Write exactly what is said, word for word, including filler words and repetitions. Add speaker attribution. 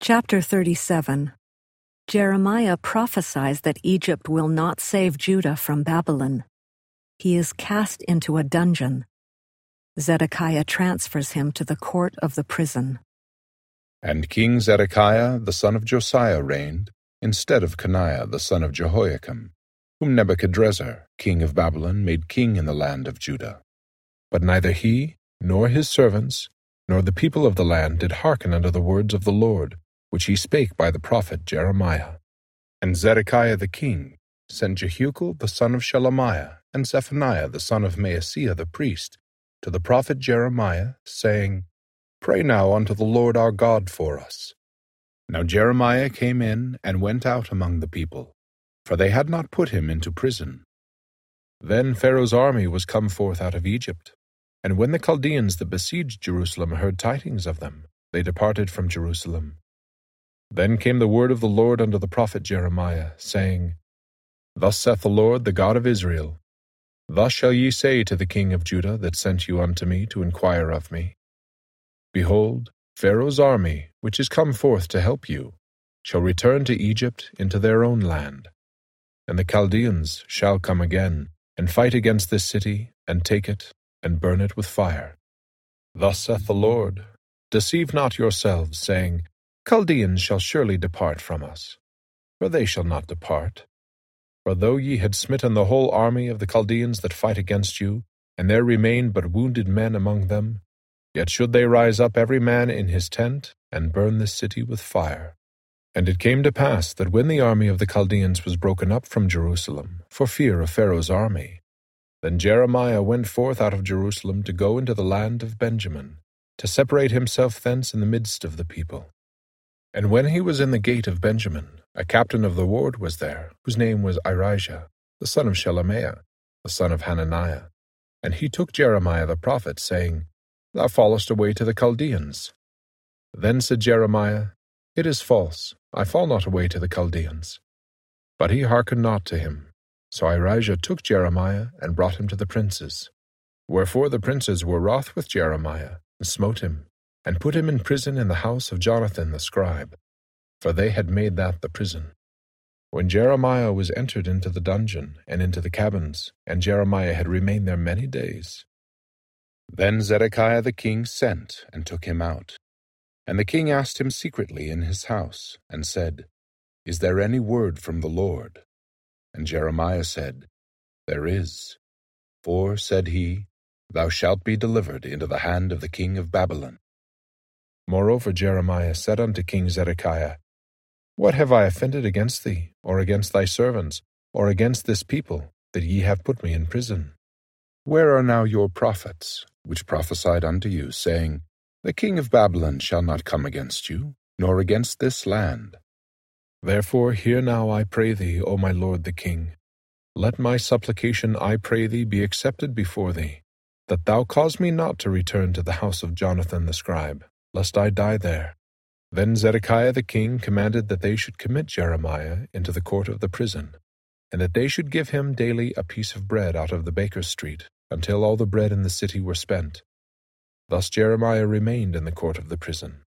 Speaker 1: Chapter thirty-seven. Jeremiah prophesies that Egypt will not save Judah from Babylon. He is cast into a dungeon. Zedekiah transfers him to the court of the prison.
Speaker 2: And King Zedekiah the son of Josiah reigned, instead of Coniah the son of Jehoiakim, whom Nebuchadrezzar, king of Babylon, made king in the land of Judah. But neither he, nor his servants, nor the people of the land did hearken unto the words of the Lord, which he spake by the prophet Jeremiah. And Zedekiah the king sent Jehucal the son of Shelemiah, and Zephaniah the son of Maaseiah the priest, to the prophet Jeremiah, saying, Pray now unto the Lord our God for us. Now Jeremiah came in and went out among the people, for they had not put him into prison. Then Pharaoh's army was come forth out of Egypt, and when the Chaldeans that besieged Jerusalem heard tidings of them, they departed from Jerusalem. Then came the word of the Lord unto the prophet Jeremiah, saying, Thus saith the Lord, the God of Israel, Thus shall ye say to the king of Judah that sent you unto me to inquire of me, Behold, Pharaoh's army, which is come forth to help you, shall return to Egypt into their own land. And the Chaldeans shall come again, and fight against this city, and take it, and burn it with fire. Thus saith the Lord, Deceive not yourselves, saying, Chaldeans shall surely depart from us. For they shall not depart. For though ye had smitten the whole army of the Chaldeans that fight against you, and there remained but wounded men among them, yet should they rise up every man in his tent, and burn this city with fire. And it came to pass that when the army of the Chaldeans was broken up from Jerusalem, for fear of Pharaoh's army, then Jeremiah went forth out of Jerusalem to go into the land of Benjamin, to separate himself thence in the midst of the people. And when he was in the gate of Benjamin, a captain of the ward was there, whose name was Irijah, the son of Shelemiah, the son of Hananiah. And he took Jeremiah the prophet, saying, Thou fallest away to the Chaldeans. Then said Jeremiah, It is false, I fall not away to the Chaldeans. But he hearkened not to him. So Irijah took Jeremiah, and brought him to the princes. Wherefore the princes were wroth with Jeremiah, and smote him, and put him in prison in the house of Jonathan the scribe, for they had made that the prison. When Jeremiah was entered into the dungeon, and into the cabins, and Jeremiah had remained there many days, then Zedekiah the king sent, and took him out. And the king asked him secretly in his house, and said, Is there any word from the Lord? And Jeremiah said, There is. For, said he, Thou shalt be delivered into the hand of the king of Babylon. Moreover Jeremiah said unto King Zedekiah, What have I offended against thee, or against thy servants, or against this people, that ye have put me in prison? Where are now your prophets, which prophesied unto you, saying, The king of Babylon shall not come against you, nor against this land? Therefore hear now, I pray thee, O my lord the king. Let my supplication, I pray thee, be accepted before thee, that thou cause me not to return to the house of Jonathan the scribe, lest I die there. Then Zedekiah the king commanded that they should commit Jeremiah into the court of the prison, and that they should give him daily a piece of bread out of the baker's street, until all the bread in the city were spent. Thus Jeremiah remained in the court of the prison.